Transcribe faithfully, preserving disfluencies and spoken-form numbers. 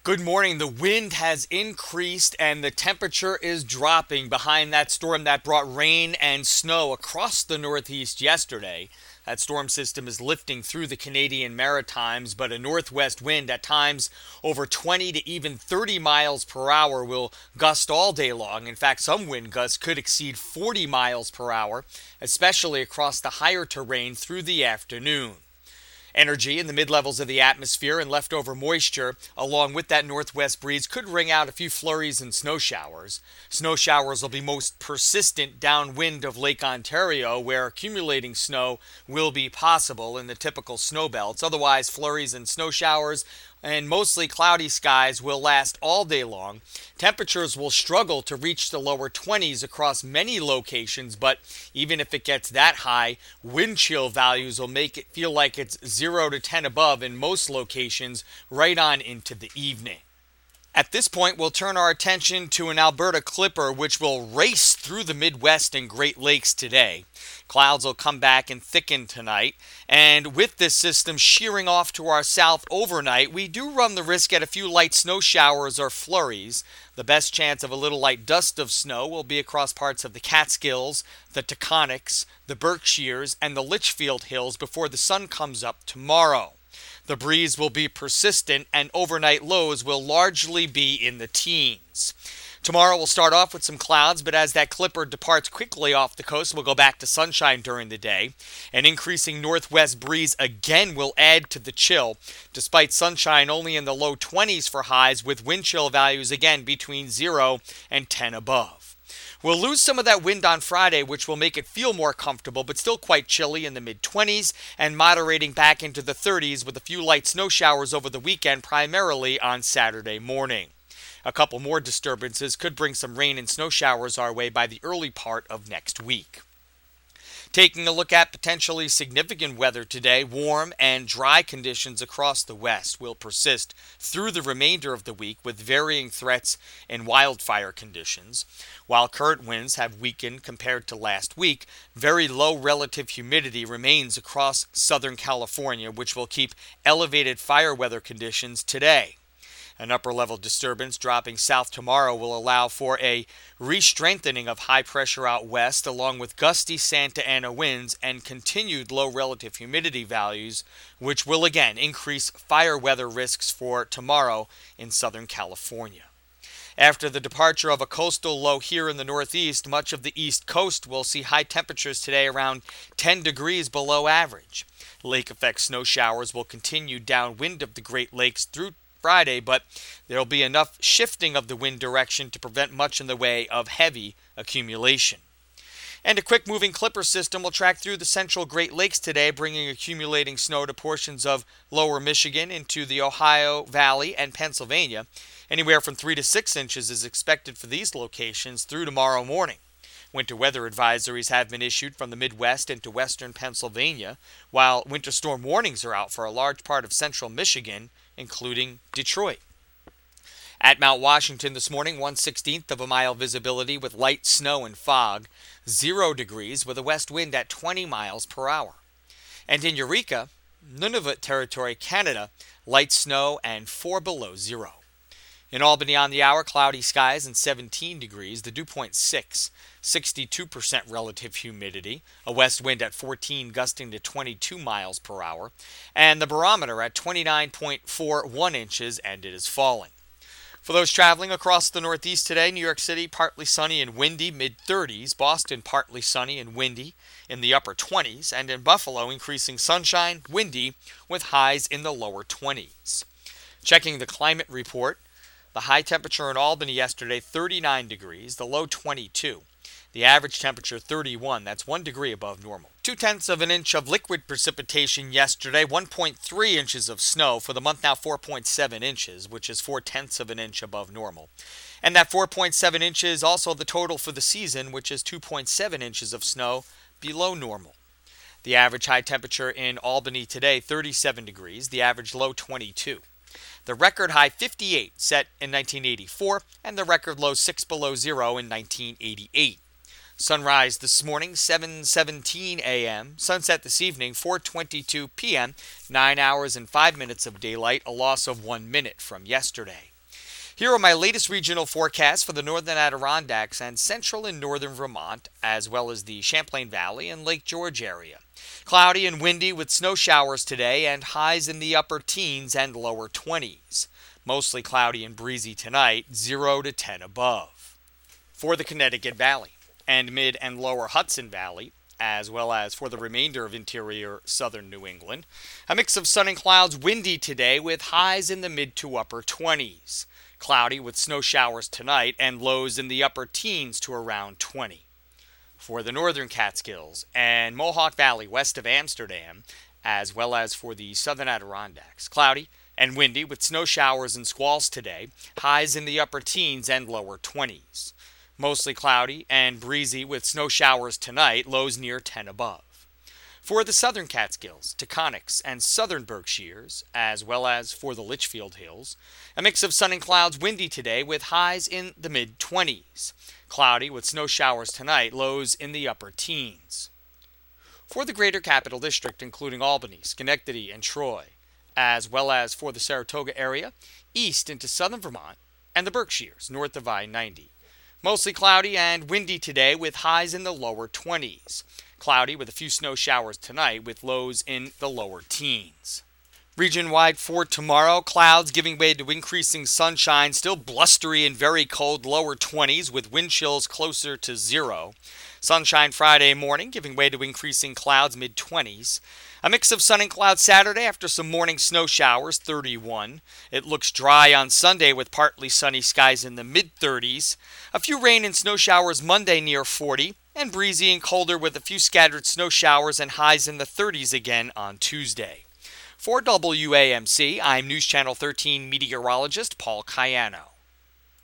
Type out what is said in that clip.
Good morning. The wind has increased and the temperature is dropping behind that storm that brought rain and snow across the Northeast yesterday. That storm system is lifting through the Canadian Maritimes, but a northwest wind at times over twenty to even thirty miles per hour will gust all day long. In fact, some wind gusts could exceed forty miles per hour, especially across the higher terrain through the afternoon. Energy in the mid-levels of the atmosphere and leftover moisture, along with that northwest breeze, could bring out a few flurries and snow showers. Snow showers will be most persistent downwind of Lake Ontario, where accumulating snow will be possible in the typical snow belts. Otherwise, flurries and snow showers and mostly cloudy skies will last all day long. Temperatures will struggle to reach the lower twenties across many locations, but even if it gets that high, wind chill values will make it feel like it's zero to ten above in most locations right on into the evening. At this point, we'll turn our attention to an Alberta clipper which will race through the Midwest and Great Lakes today. Clouds will come back and thicken tonight, and with this system shearing off to our south overnight, we do run the risk at a few light snow showers or flurries. The best chance of a little light dust of snow will be across parts of the Catskills, the Taconics, the Berkshires, and the Litchfield Hills before the sun comes up tomorrow. The breeze will be persistent and overnight lows will largely be in the teens. Tomorrow we'll start off with some clouds, but as that clipper departs quickly off the coast, we'll go back to sunshine during the day. An increasing northwest breeze again will add to the chill, despite sunshine only in the low twenties for highs, with wind chill values again between zero and ten above. We'll lose some of that wind on Friday, which will make it feel more comfortable, but still quite chilly in the mid-twenties and moderating back into the thirties with a few light snow showers over the weekend, primarily on Saturday morning. A couple more disturbances could bring some rain and snow showers our way by the early part of next week. Taking a look at potentially significant weather today, warm and dry conditions across the west will persist through the remainder of the week with varying threats and wildfire conditions. While current winds have weakened compared to last week, very low relative humidity remains across Southern California, which will keep elevated fire weather conditions today. An upper-level disturbance dropping south tomorrow will allow for a re-strengthening of high pressure out west, along with gusty Santa Ana winds and continued low relative humidity values, which will again increase fire weather risks for tomorrow in Southern California. After the departure of a coastal low here in the northeast, much of the east coast will see high temperatures today around ten degrees below average. Lake effect snow showers will continue downwind of the Great Lakes through Friday, but there will be enough shifting of the wind direction to prevent much in the way of heavy accumulation. And a quick moving clipper system will track through the central Great Lakes today, bringing accumulating snow to portions of lower Michigan into the Ohio Valley and Pennsylvania. Anywhere from three to six inches is expected for these locations through tomorrow morning. Winter weather advisories have been issued from the Midwest into western Pennsylvania, while winter storm warnings are out for a large part of central Michigan, including Detroit. At Mount Washington this morning, one sixteenth of a mile visibility with light snow and fog, zero degrees with a west wind at twenty miles per hour. And in Eureka, Nunavut Territory, Canada, light snow and four below zero. In Albany on the hour, cloudy skies and seventeen degrees, the dew point six, sixty-two percent relative humidity, a west wind at fourteen gusting to twenty-two miles per hour, and the barometer at twenty-nine point four one inches, and it is falling. For those traveling across the Northeast today, New York City partly sunny and windy, mid thirties, Boston partly sunny and windy in the upper twenties, and in Buffalo increasing sunshine, windy with highs in the lower twenties. Checking the climate report, the high temperature in Albany yesterday, thirty-nine degrees, the low twenty-two. The average temperature, thirty-one. That's one degree above normal. Two-tenths of an inch of liquid precipitation yesterday, one point three inches of snow. For the month now, four point seven inches, which is four-tenths of an inch above normal. And that four point seven inches is also the total for the season, which is two point seven inches of snow below normal. The average high temperature in Albany today, thirty-seven degrees. The average low, twenty-two. The record high fifty-eight set in nineteen eighty-four, and the record low six below zero in nineteen eighty-eight. Sunrise this morning, seven seventeen a.m. Sunset this evening, four twenty-two p.m. nine hours and five minutes of daylight, a loss of one minute from yesterday. Here are my latest regional forecasts for the northern Adirondacks and central and northern Vermont, as well as the Champlain Valley and Lake George area. Cloudy and windy with snow showers today and highs in the upper teens and lower twenties. Mostly cloudy and breezy tonight, zero to ten above. For the Connecticut Valley and mid and lower Hudson Valley, as well as for the remainder of interior southern New England, a mix of sun and clouds, windy today with highs in the mid to upper twenties. Cloudy with snow showers tonight and lows in the upper teens to around twenty. For the northern Catskills and Mohawk Valley west of Amsterdam, as well as for the southern Adirondacks, cloudy and windy with snow showers and squalls today, highs in the upper teens and lower twenties. Mostly cloudy and breezy with snow showers tonight, lows near ten above. For the southern Catskills, Taconics, and southern Berkshires, as well as for the Litchfield Hills, a mix of sun and clouds, windy today with highs in the mid-twenties. Cloudy with snow showers tonight, lows in the upper teens. For the greater capital district, including Albany, Schenectady, and Troy, as well as for the Saratoga area, east into southern Vermont, and the Berkshires, north of I ninety. Mostly cloudy and windy today with highs in the lower twenties. Cloudy with a few snow showers tonight with lows in the lower teens. Region-wide for tomorrow, clouds giving way to increasing sunshine, still blustery and very cold, lower twenties with wind chills closer to zero. Sunshine Friday morning giving way to increasing clouds, mid-twenties. A mix of sun and clouds Saturday after some morning snow showers, thirty-one. It looks dry on Sunday with partly sunny skies in the mid-thirties. A few rain and snow showers Monday near forty. And breezy and colder with a few scattered snow showers and highs in the thirties again on Tuesday. For W A M C, I'm News Channel thirteen meteorologist Paul Cayano.